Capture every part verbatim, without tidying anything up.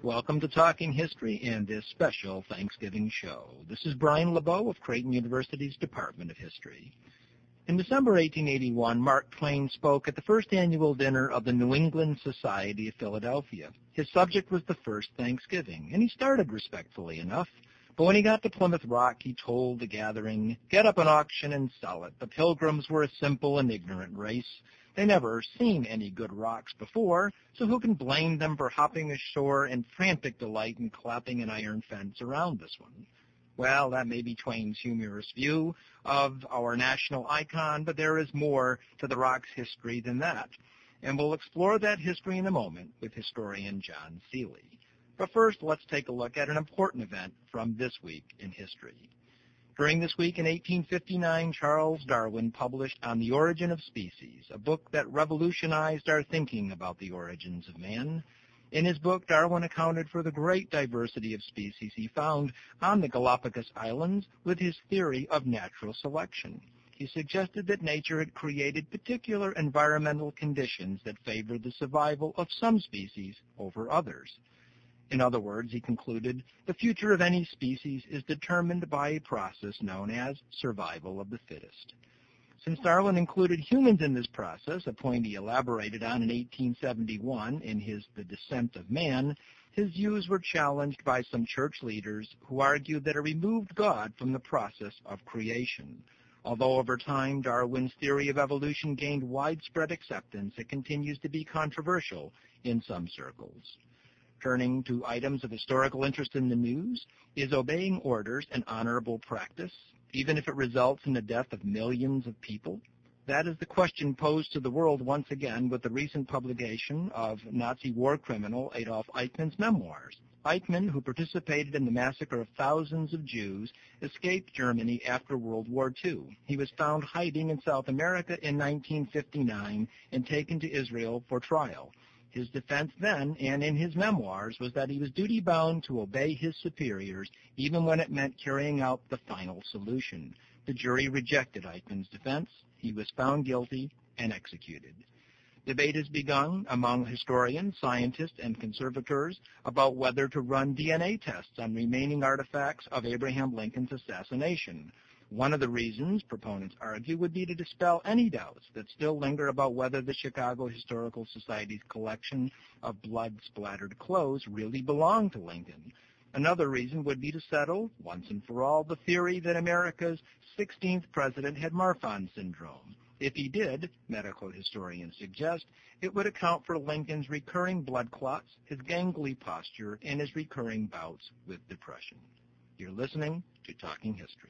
Welcome to Talking History and this special Thanksgiving show. This is Brian LeBeau of Creighton University's Department of History. In December eighteen eighty-one, Mark Twain spoke at the first annual dinner of the New England Society of Philadelphia. His subject was the first Thanksgiving, and he started respectfully enough. But when he got to Plymouth Rock, he told the gathering, "Get up an auction and sell it. The Pilgrims were a simple and ignorant race. They never seen any good rocks before, so who can blame them for hopping ashore in frantic delight and clapping an iron fence around this one?" Well, that may be Twain's humorous view of our national icon, but there is more to the rock's history than that. And we'll explore that history in a moment with historian John Seeley. But first, let's take a look at an important event from this week in history. During this week in eighteen fifty-nine, Charles Darwin published On the Origin of Species, a book that revolutionized our thinking about the origins of man. In his book, Darwin accounted for the great diversity of species he found on the Galapagos Islands with his theory of natural selection. He suggested that nature had created particular environmental conditions that favored the survival of some species over others. In other words, he concluded, the future of any species is determined by a process known as survival of the fittest. Since Darwin included humans in this process, a point he elaborated on in eighteen seventy-one in his The Descent of Man, his views were challenged by some church leaders who argued that it removed God from the process of creation. Although over time Darwin's theory of evolution gained widespread acceptance, it continues to be controversial in some circles. Turning to items of historical interest in the news, is obeying orders an honorable practice, even if it results in the death of millions of people? That is the question posed to the world once again with the recent publication of Nazi war criminal Adolf Eichmann's memoirs. Eichmann, who participated in the massacre of thousands of Jews, escaped Germany after World War Two. He was found hiding in South America in nineteen fifty-nine and taken to Israel for trial. His defense then, and in his memoirs, was that he was duty-bound to obey his superiors, even when it meant carrying out the final solution. The jury rejected Eichmann's defense. He was found guilty and executed. Debate has begun among historians, scientists, and conservators about whether to run D N A tests on remaining artifacts of Abraham Lincoln's assassination. One of the reasons, proponents argue, would be to dispel any doubts that still linger about whether the Chicago Historical Society's collection of blood-splattered clothes really belonged to Lincoln. Another reason would be to settle, once and for all, the theory that America's sixteenth president had Marfan syndrome. If he did, medical historians suggest, it would account for Lincoln's recurring blood clots, his gangly posture, and his recurring bouts with depression. You're listening to Talking History.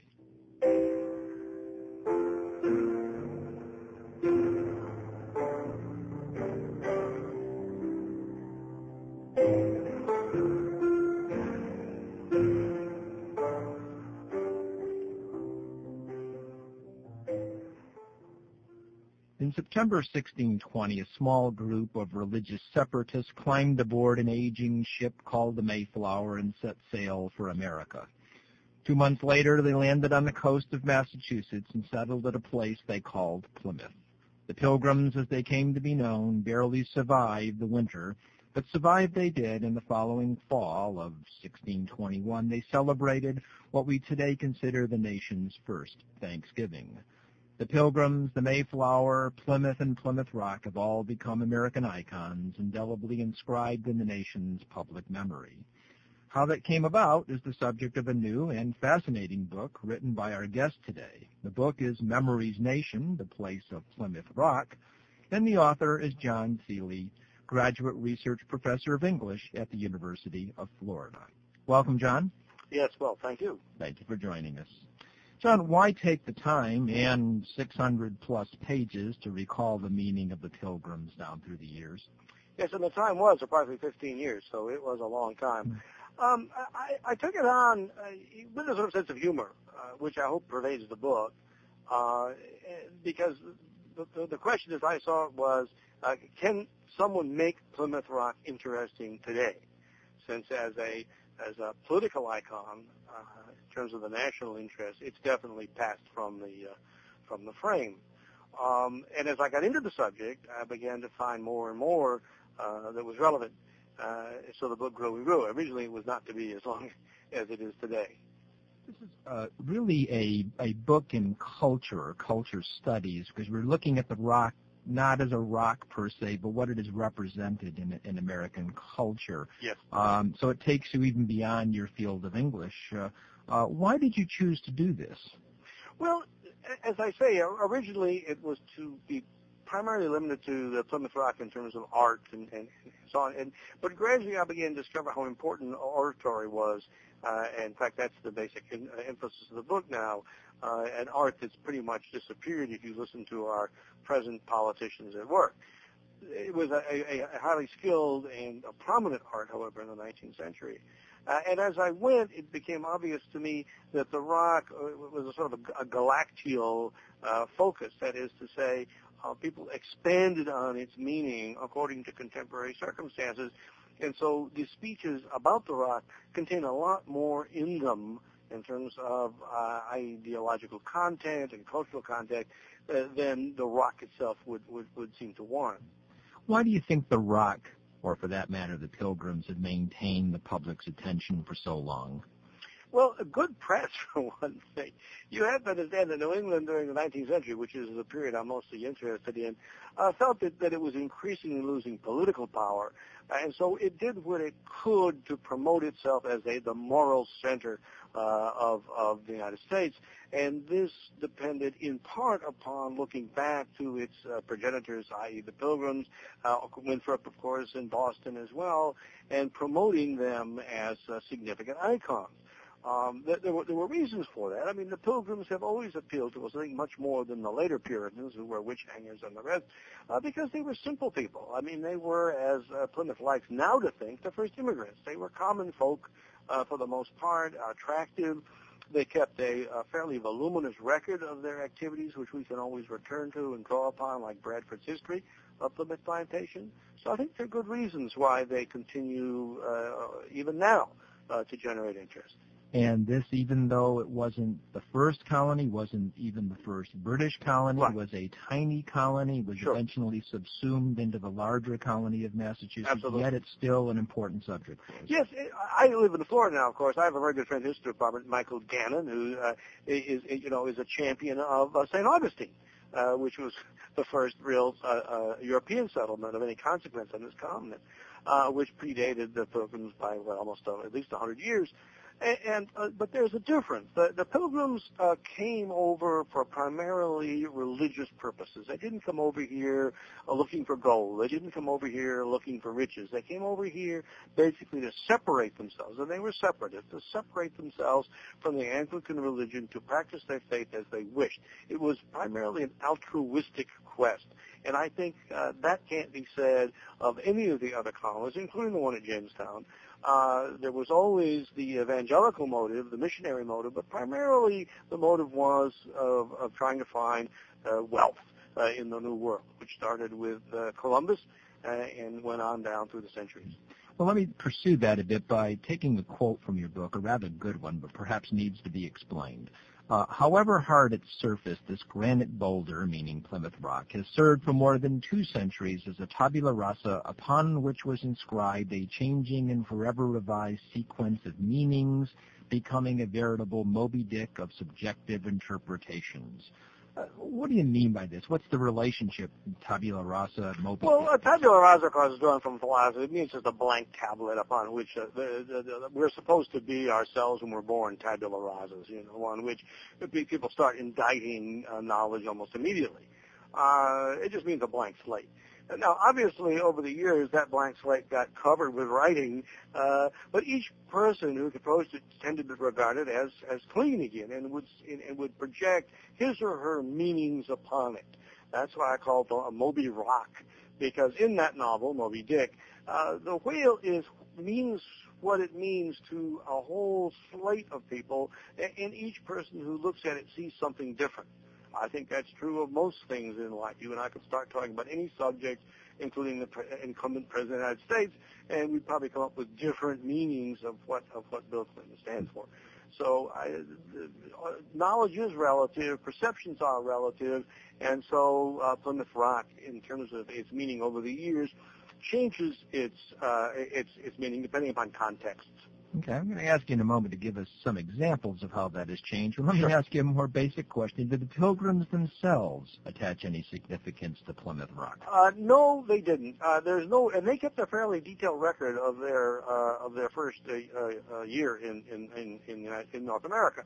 In September sixteen twenty, a small group of religious separatists climbed aboard an aging ship called the Mayflower and set sail for America. Two months later, they landed on the coast of Massachusetts and settled at a place they called Plymouth. The Pilgrims, as they came to be known, barely survived the winter, but survive they did. In the following fall of sixteen twenty-one, they celebrated what we today consider the nation's first Thanksgiving. The Pilgrims, the Mayflower, Plymouth, and Plymouth Rock have all become American icons, indelibly inscribed in the nation's public memory. How that came about is the subject of a new and fascinating book written by our guest today. The book is Memories Nation, the Place of Plymouth Rock, and the author is John Seeley, Graduate Research Professor of English at the University of Florida. Welcome, John. Yes, well, thank you. Thank you for joining us. John, why take the time and six hundred plus pages to recall the meaning of the Pilgrims down through the years? Yes, and the time was approximately fifteen years, so it was a long time. Um, I, I took it on uh, with a sort of sense of humor, uh, which I hope pervades the book, uh, because the, the, the question as I saw it was, uh, can someone make Plymouth Rock interesting today? Since as a as a political icon, uh, in terms of the national interest, it's definitely passed from the uh, from the frame. Um, and as I got into the subject, I began to find more and more uh, that was relevant. Uh, so the book grew and grew. Originally, it was not to be as long as it is today. This is uh, really a, a book in culture or culture studies, because we're looking at the rock not as a rock per se, but what it is represented in, in American culture. Yes. Um, so it takes you even beyond your field of English. Uh, uh, why did you choose to do this? Well, as I say, originally it was to be primarily limited to the Plymouth Rock in terms of art and, and so on. And, but gradually I began to discover how important oratory was. Uh, and in fact, that's the basic in, uh, emphasis of the book now. Uh, an art that's pretty much disappeared if you listen to our present politicians at work. It was a, a, a highly skilled and a prominent art, however, in the nineteenth century. Uh, and as I went, it became obvious to me that the rock was a sort of a, a galactial uh, focus. That is to say, uh, people expanded on its meaning according to contemporary circumstances. And so the speeches about the rock contain a lot more in them in terms of uh, ideological content and cultural content uh, than the rock itself would, would, would seem to warrant. Why do you think the rock, or for that matter the Pilgrims, have maintained the public's attention for so long? Well, a good press, for one thing. You have to understand that New England during the nineteenth century, which is the period I'm mostly interested in, uh, felt that, that it was increasingly losing political power. Uh, and so it did what it could to promote itself as a, the moral center uh, of, of the United States. And this depended in part upon looking back to its uh, progenitors, that is the Pilgrims, uh, Winthrop, of course, in Boston as well, and promoting them as uh, significant icons. Um, there, there, were, there were reasons for that. I mean, the Pilgrims have always appealed to us, I think, much more than the later Puritans, who were witch hangers and the rest, uh, because they were simple people. I mean, they were, as uh, Plymouth likes now to think, the first immigrants. They were common folk uh, for the most part, attractive. They kept a, a fairly voluminous record of their activities, which we can always return to and draw upon, like Bradford's History of Plymouth Plantation. So I think there are good reasons why they continue, uh, even now, uh, to generate interest. And this, even though it wasn't the first colony, wasn't even the first British colony, right. was a tiny colony, was sure. eventually subsumed into the larger colony of Massachusetts, Absolutely. Yet it's still an important subject for us. Yes, I live in Florida now, of course. I have a very good friend in the history department, Michael Gannon, who uh, is, you know, is a champion of uh, Saint Augustine, uh, which was the first real uh, uh, European settlement of any consequence on this continent, uh, which predated the Pilgrims by well, almost uh, at least one hundred years. And, and uh, but there's a difference. The, the Pilgrims uh, came over for primarily religious purposes. They didn't come over here uh, looking for gold. They didn't come over here looking for riches. They came over here basically to separate themselves, and they were separatists, to separate themselves from the Anglican religion to practice their faith as they wished. It was primarily an altruistic quest. And I think uh, that can't be said of any of the other colonies, including the one at Jamestown. Uh, there was always the evangelical motive, the missionary motive, but primarily the motive was of, of trying to find uh, wealth uh, in the New World, which started with uh, Columbus uh, and went on down through the centuries. Well, let me pursue that a bit by taking a quote from your book, a rather good one, but perhaps needs to be explained. Uh, however hard its surface, this granite boulder, meaning Plymouth Rock, has served for more than two centuries as a tabula rasa upon which was inscribed a changing and forever revised sequence of meanings, becoming a veritable Moby Dick of subjective interpretations. Uh, what do you mean by this? What's the relationship, tabula rasa, Moby Well, Dick? a tabula rasa, of course, is drawn from philosophy. It means just a blank tablet upon which uh, the, the, the, we're supposed to be ourselves when we're born, tabula rasas, you know, on which people start indicting uh, knowledge almost immediately. Uh, it just means a blank slate. Now, obviously, over the years, that blank slate got covered with writing, uh, but each person who proposed it tended to regard it as, as clean again and would, and would project his or her meanings upon it. That's why I call it a Moby Rock, because in that novel, Moby Dick, uh, the whale is means what it means to a whole slate of people, and each person who looks at it sees something different. I think that's true of most things in life. You and I could start talking about any subject, including the pre- incumbent president of the United States, and we'd probably come up with different meanings of what of what Bill Clinton stands for. so I, uh, knowledge is relative, perceptions are relative, and so uh, Plymouth Rock, in terms of its meaning over the years, changes its uh, its its meaning depending upon context. Okay, I'm going to ask you in a moment to give us some examples of how that has changed. But let Sure. me ask you a more basic question. Did the Pilgrims themselves attach any significance to Plymouth Rock? Uh, no, they didn't. Uh, there's no, and they kept a fairly detailed record of their uh, of their first uh, uh, year in in in in, uh, in North America.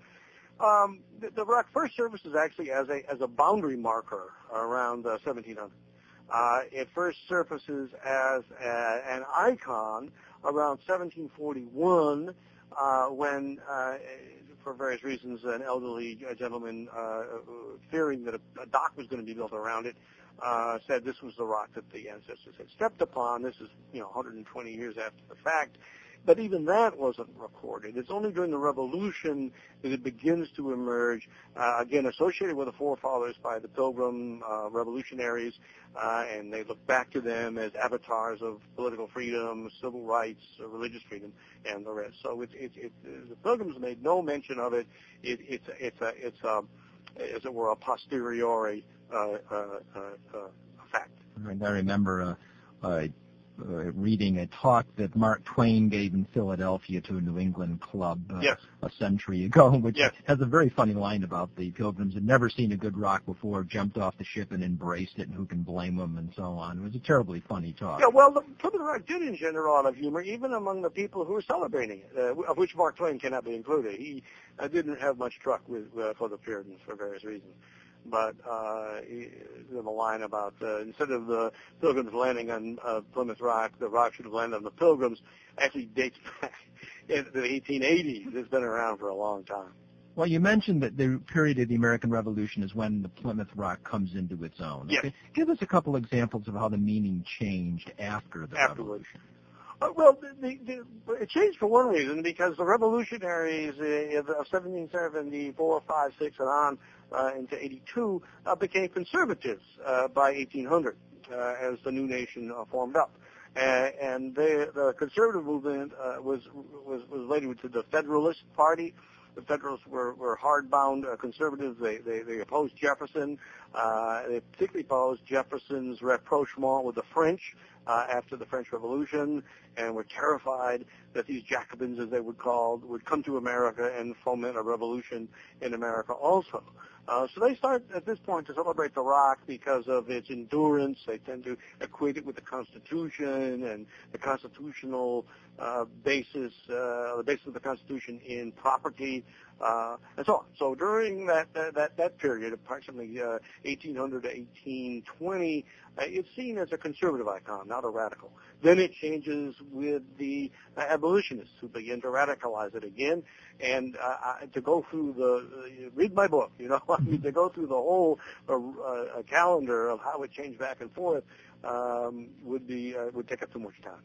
Um, the, the rock first surfaces actually as a as a boundary marker around uh, seventeen hundred. Uh, it first surfaces as a, an icon around seventeen forty-one, uh, when, uh, for various reasons, an elderly gentleman, uh, fearing that a, a dock was going to be built around it, uh, said this was the rock that the ancestors had stepped upon. This is, you know, one hundred twenty years after the fact. But even that wasn't recorded. It's only during the Revolution that it begins to emerge, uh, again, associated with the forefathers by the Pilgrim uh, revolutionaries, uh, and they look back to them as avatars of political freedom, civil rights, uh, religious freedom, and the rest. So it's, it's, it's, the Pilgrims made no mention of it. it it's, it's, a, it's a, as it were, a posteriori uh, uh, uh, uh, fact. And I remember uh, uh, Uh, reading a talk that Mark Twain gave in Philadelphia to a New England club uh, yes. a century ago, which yes. has a very funny line about the Pilgrims had never seen a good rock before, jumped off the ship and embraced it, and who can blame them, and so on. It was a terribly funny talk. Yeah, well, the Plymouth Rock did engender a lot of humor, even among the people who were celebrating it, uh, of which Mark Twain cannot be included. He uh, didn't have much truck with uh, for the Puritans for various reasons. But uh, the line about uh, instead of the Pilgrims landing on uh, Plymouth Rock, the rock should have landed on the Pilgrims, actually dates back into the eighteen eighties. It's been around for a long time. Well, you mentioned that the period of the American Revolution is when the Plymouth Rock comes into its own. Yes. Okay? Give us a couple examples of how the meaning changed after the Afterwards. Revolution. Uh, well, the, the, the, it changed for one reason, because the revolutionaries uh, of seventeen seventy-four, five, six, and on uh, into eighty-two uh, became conservatives uh, by eighteen hundred uh, as the new nation uh, formed up. Uh, and they, the conservative movement uh, was, was was related to the Federalist Party. The Federalists were, were hardbound uh, conservatives. They, they, they opposed Jefferson. Uh, they particularly opposed Jefferson's rapprochement with the French uh, after the French Revolution, and were terrified that these Jacobins, as they would call, would come to America and foment a revolution in America also. Uh, so they start at this point to celebrate the rock because of its endurance. They tend to equate it with the Constitution and the constitutional uh, basis, uh, the basis of the Constitution in property, uh, and so on. So during that that that, that period, approximately uh, eighteen hundred to eighteen twenty, uh, it's seen as a conservative icon, not a radical. Then it changes with the uh, abolitionists who begin to radicalize it again, and uh, I, to go through the uh, read my book, you know, I mean, to go through the whole uh, uh, calendar of how it changed back and forth um, would be uh, would take up too much time.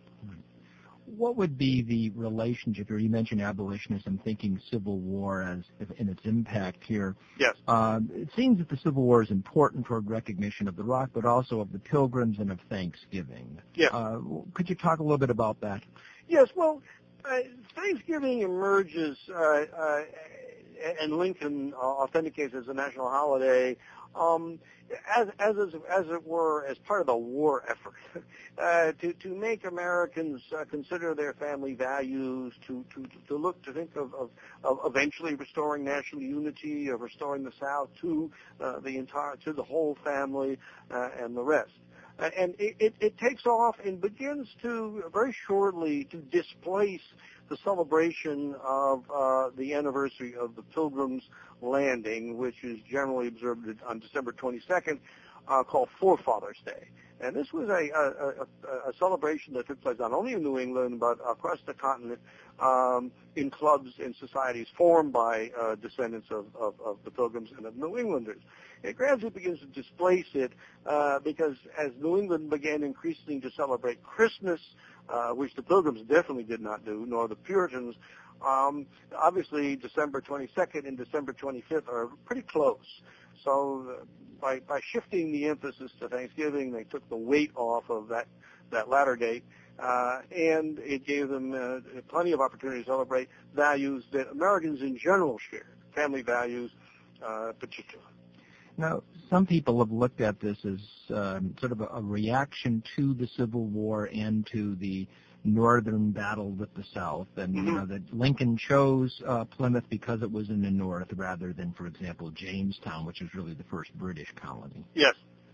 What would be the relationship here? You mentioned abolitionists. I'm thinking Civil War as in its impact here. Yes. Um, it seems that the Civil War is important toward recognition of the rock, but also of the Pilgrims and of Thanksgiving. Yes. Uh, could you talk a little bit about that? Yes. Well, uh, Thanksgiving emerges, uh, uh, and Lincoln uh, authenticates as a national holiday, um, as as as it were, as part of the war effort uh, to to make Americans uh, consider their family values, to to to look to think of of, of eventually restoring national unity, of restoring the South to uh, the entire to the whole family uh, and the rest. Uh, and it, it, it takes off and begins to very shortly to displace the celebration of uh, the anniversary of the Pilgrims' landing, which is generally observed on December twenty-second, uh, called Forefathers' Day. And this was a, a, a, a celebration that took place not only in New England, but across the continent, um, in clubs and societies formed by uh, descendants of, of, of the Pilgrims and of New Englanders. It gradually begins to displace it uh, because as New England began increasingly to celebrate Christmas, uh, which the Pilgrims definitely did not do, nor the Puritans, Um, obviously, December twenty-second and December twenty-fifth are pretty close. So uh, by, by shifting the emphasis to Thanksgiving, they took the weight off of that, that latter date, uh, and it gave them uh, plenty of opportunity to celebrate values that Americans in general share, family values uh, particularly. Now, some people have looked at this as um, sort of a, a reaction to the Civil War and to the northern battle with the South, and mm-hmm. you know that Lincoln chose uh, Plymouth because it was in the north rather than, for example, Jamestown, which was really the first British colony. Yes.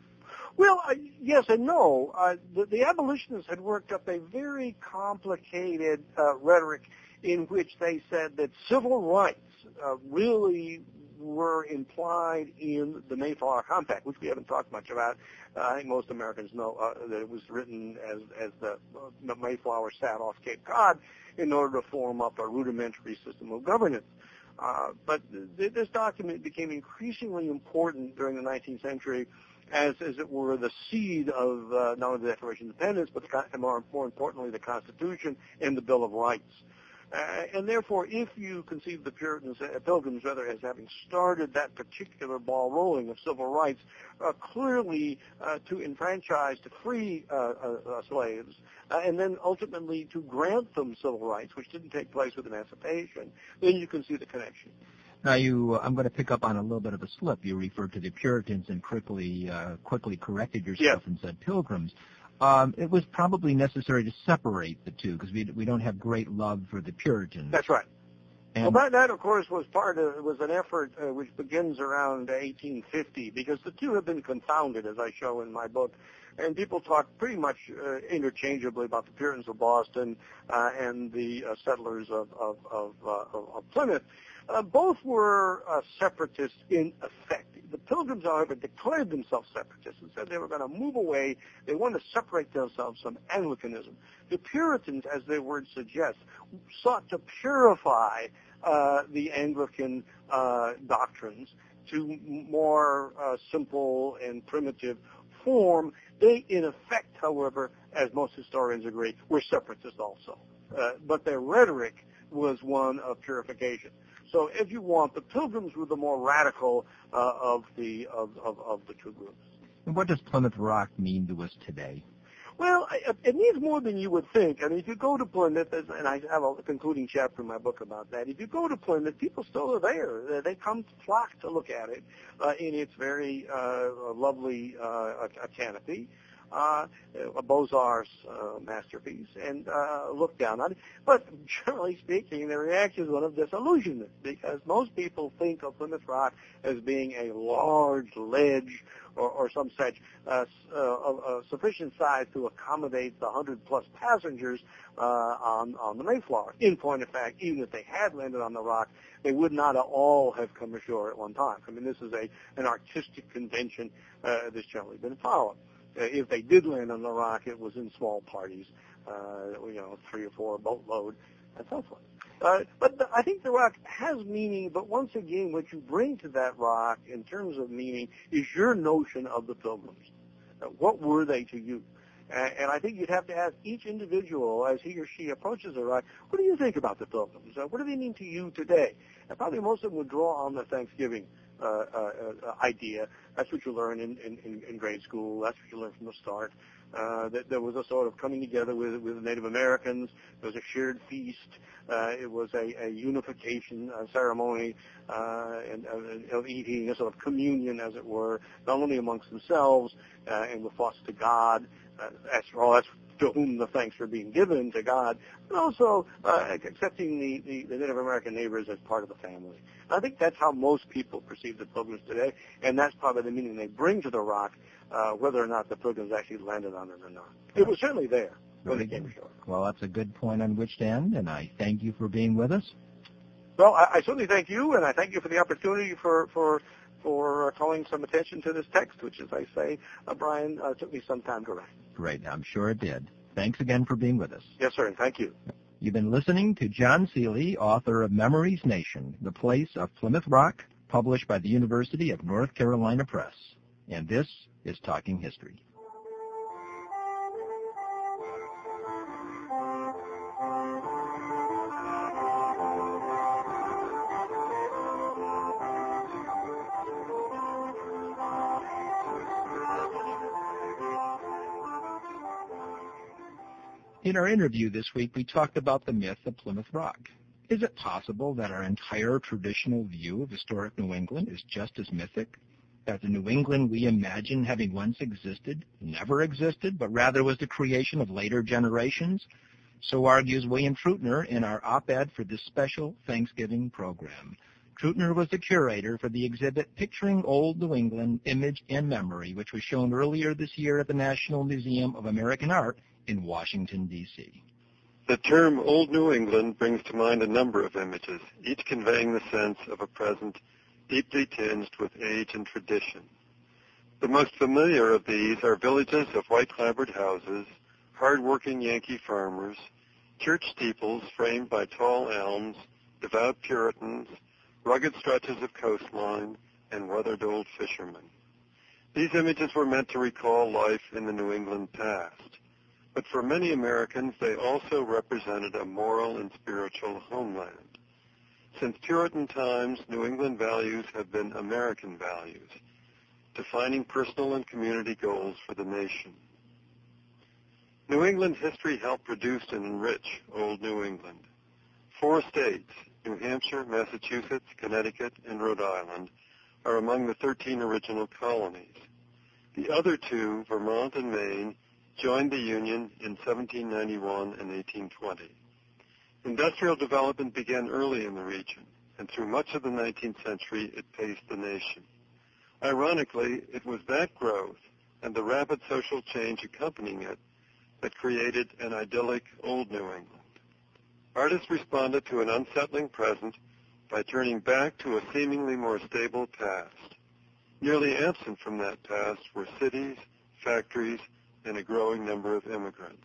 Well, uh, yes and no. Uh, the, the abolitionists had worked up a very complicated uh, rhetoric in which they said that civil rights uh, really were implied in the Mayflower Compact, which we haven't talked much about. Uh, I think most Americans know uh, that it was written as, as the, uh, Mayflower sat off Cape Cod in order to form up a rudimentary system of governance. Uh, but th- this document became increasingly important during the nineteenth century as, as it were, the seed of uh, not only the Declaration of Independence, but the, more, more importantly, the Constitution and the Bill of Rights. Uh, and therefore, if you conceive the Puritans, uh, Pilgrims rather, as having started that particular ball rolling of civil rights, uh, clearly uh, to enfranchise, to free uh, uh, uh, slaves, uh, and then ultimately to grant them civil rights, which didn't take place with emancipation, then you can see the connection. Now, you, uh, I'm going to pick up on a little bit of a slip. You referred to the Puritans and quickly, uh, quickly corrected yourself yes. and said Pilgrims. Um, it was probably necessary to separate the two because we we don't have great love for the Puritans. That's right. And well, that, that of course was part of was an effort uh, which begins around eighteen fifty because the two have been confounded, as I show in my book, and people talk pretty much uh, interchangeably about the Puritans of Boston uh, and the uh, settlers of of of, uh, of, of Plymouth. Uh, both were uh, separatists in effect. The Pilgrims, however, declared themselves separatists and said they were going to move away. They wanted to separate themselves from Anglicanism. The Puritans, as their word suggests, sought to purify uh, the Anglican uh, doctrines to more uh, simple and primitive form. They, in effect, however, as most historians agree, were separatists also. Uh, but their rhetoric was one of purification. So, if you want, the Pilgrims were the more radical uh, of the of, of, of the two groups. And what does Plymouth Rock mean to us today? Well, it means more than you would think. I mean, if you go to Plymouth, and I have a concluding chapter in my book about that, if you go to Plymouth, people still are there. They come flock to look at it uh, in its very uh, lovely uh, canopy. Uh, a Beaux-Arts uh, masterpiece, and uh, look down on it. But generally speaking, the reaction is one of disillusionment because most people think of Plymouth Rock as being a large ledge or, or some such uh, uh, of sufficient size to accommodate the hundred plus passengers uh, on, on the Mayflower. In point of fact, even if they had landed on the rock, they would not all have come ashore at one time. I mean, this is a an artistic convention uh, that's generally been followed. Uh, if they did land on the rock, it was in small parties, uh, you know, three or four boatload, and so forth. Uh, but the, I think the rock has meaning, but once again, what you bring to that rock in terms of meaning is your notion of the Pilgrims. Uh, what were they to you? And, and I think you'd have to ask each individual as he or she approaches the rock, what do you think about the Pilgrims? Uh, what do they mean to you today? And probably most of them would draw on the Thanksgiving Uh, uh, uh, idea. That's what you learn in, in, in grade school. That's what you learn from the start. Uh, that there was a sort of coming together with, with the Native Americans. There was a shared feast. Uh, it was a, a unification uh, ceremony uh, and uh, of eating, a sort of communion, as it were, not only amongst themselves uh, and with thoughts to God. Uh, after all, that's to whom the thanks are being given to God, but also uh, accepting the, the, the Native American neighbors as part of the family. I think that's how most people perceive the Pilgrims today, and that's probably the meaning they bring to the rock, uh, whether or not the Pilgrims actually landed on it or not. It was certainly there when they came ashore. Well, that's a good point on which to end, and I thank you for being with us. Well, I, I certainly thank you, and I thank you for the opportunity for for for uh, calling some attention to this text, which, as I say, uh, Brian, uh, took me some time to write. Great. I'm sure it did. Thanks again for being with us. Yes, sir, and thank you. You've been listening to John Seeley, author of Memories Nation, The Place of Plymouth Rock, published by the University of North Carolina Press. And this is Talking History. In our interview this week, we talked about the myth of Plymouth Rock. Is it possible that our entire traditional view of historic New England is just as mythic? That the New England we imagine having once existed never existed, but rather was the creation of later generations? So argues William Treutner in our op-ed for this special Thanksgiving program. Treutner was the curator for the exhibit Picturing Old New England, Image and Memory, which was shown earlier this year at the National Museum of American Art in Washington, D C The term Old New England brings to mind a number of images, each conveying the sense of a present deeply tinged with age and tradition. The most familiar of these are villages of white clapboard houses, hard-working Yankee farmers, church steeples framed by tall elms, devout Puritans, rugged stretches of coastline, and weathered old fishermen. These images were meant to recall life in the New England past, but for many Americans they also represented a moral and spiritual homeland. Since Puritan times, New England values have been American values, defining personal and community goals for the nation. New England history helped produce and enrich Old New England. Four states, New Hampshire, Massachusetts, Connecticut, and Rhode Island, are among the thirteen original colonies. The other two, Vermont and Maine, joined the Union in seventeen ninety-one and eighteen twenty. Industrial development began early in the region, and through much of the nineteenth century it paced the nation. Ironically, it was that growth and the rapid social change accompanying it that created an idyllic Old New England. Artists responded to an unsettling present by turning back to a seemingly more stable past. Nearly absent from that past were cities, factories, and a growing number of immigrants.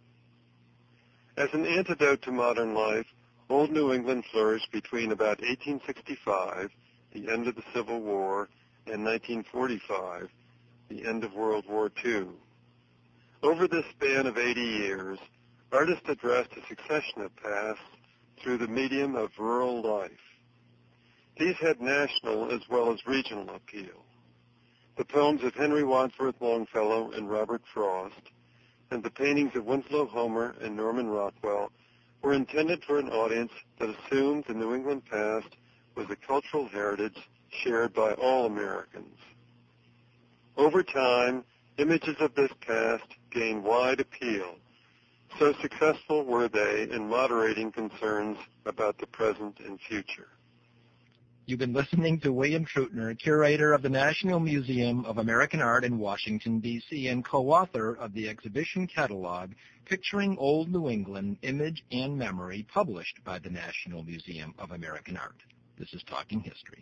As an antidote to modern life, Old New England flourished between about eighteen sixty-five, the end of the Civil War, and nineteen forty-five, the end of World War Two. Over this span of eighty years, artists addressed a succession of pasts through the medium of rural life. These had national as well as regional appeal. The poems of Henry Wadsworth Longfellow and Robert Frost, and the paintings of Winslow Homer and Norman Rockwell were intended for an audience that assumed the New England past was a cultural heritage shared by all Americans. Over time, images of this past gained wide appeal. So successful were they in moderating concerns about the present and future. You've been listening to William Treutner, curator of the National Museum of American Art in Washington, D C, and co-author of the exhibition catalog, Picturing Old New England, Image and Memory, published by the National Museum of American Art. This is Talking History.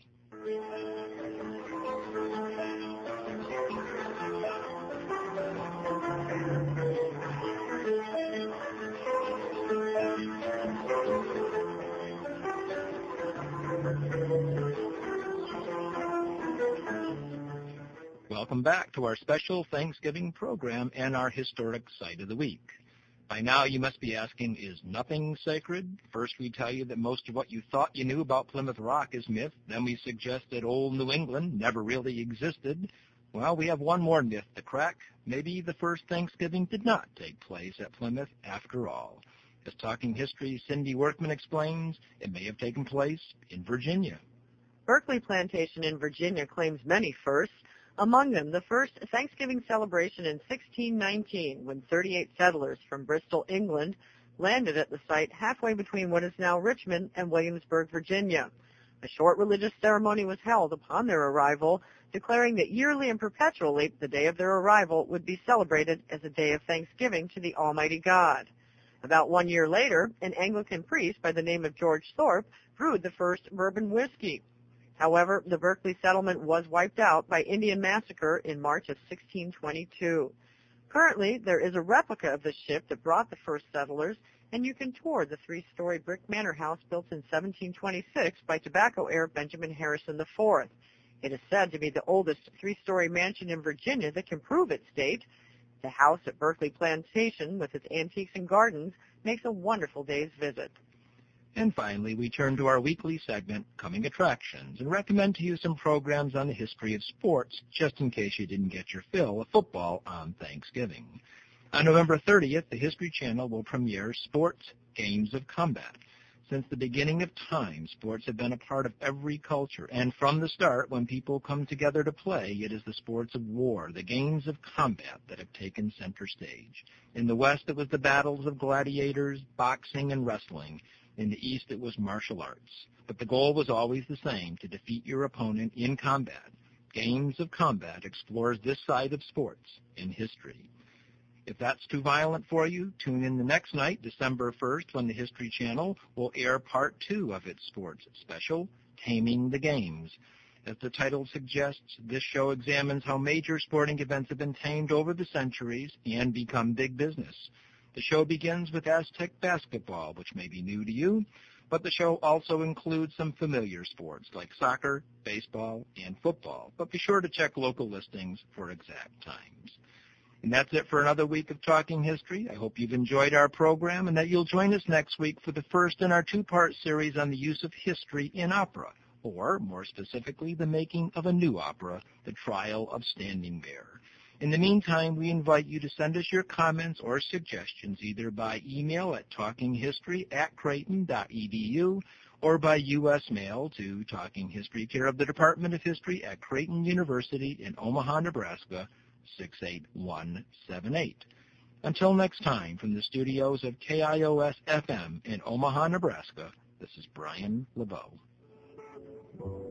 Welcome back to our special Thanksgiving program and our historic site of the week. By now you must be asking, is nothing sacred? First we tell you that most of what you thought you knew about Plymouth Rock is myth. Then we suggest that Old New England never really existed. Well, we have one more myth to crack. Maybe the first Thanksgiving did not take place at Plymouth after all. As Talking History's Cindy Workman explains, it may have taken place in Virginia. Berkeley Plantation in Virginia claims many firsts. Among them, the first Thanksgiving celebration in sixteen nineteen, when thirty-eight settlers from Bristol, England, landed at the site halfway between what is now Richmond and Williamsburg, Virginia. A short religious ceremony was held upon their arrival, declaring that yearly and perpetually the day of their arrival would be celebrated as a day of thanksgiving to the Almighty God. About one year later, an Anglican priest by the name of George Thorpe brewed the first bourbon whiskey. However, the Berkeley settlement was wiped out by Indian massacre in March of sixteen twenty-two. Currently, there is a replica of the ship that brought the first settlers, and you can tour the three-story brick manor house built in seventeen twenty-six by tobacco heir Benjamin Harrison the fourth. It is said to be the oldest three-story mansion in Virginia that can prove its date. The house at Berkeley Plantation, with its antiques and gardens, makes a wonderful day's visit. And finally, we turn to our weekly segment, Coming Attractions, and recommend to you some programs on the history of sports, just in case you didn't get your fill of football on Thanksgiving. On November thirtieth, the History Channel will premiere Sports Games of Combat. Since the beginning of time, sports have been a part of every culture, and from the start, when people come together to play, it is the sports of war, the games of combat, that have taken center stage. In the West, it was the battles of gladiators, boxing, and wrestling. In the East, it was martial arts. But the goal was always the same, to defeat your opponent in combat. Games of Combat explores this side of sports in history. If that's too violent for you, tune in the next night, December first, when the History Channel will air part two of its sports special, Taming the Games. As the title suggests, this show examines how major sporting events have been tamed over the centuries and become big business. The show begins with Aztec basketball, which may be new to you, but the show also includes some familiar sports like soccer, baseball, and football. But be sure to check local listings for exact times. And that's it for another week of Talking History. I hope you've enjoyed our program and that you'll join us next week for the first in our two-part series on the use of history in opera, or, more specifically, the making of a new opera, The Trial of Standing Bear. In the meantime, we invite you to send us your comments or suggestions either by email at talkinghistory at creighton dot e d u or by U S mail to Talking History, care of the Department of History at Creighton University in Omaha, Nebraska, six eight one seven eight. Until next time, from the studios of K I O S F M in Omaha, Nebraska, this is Brian LeBeau.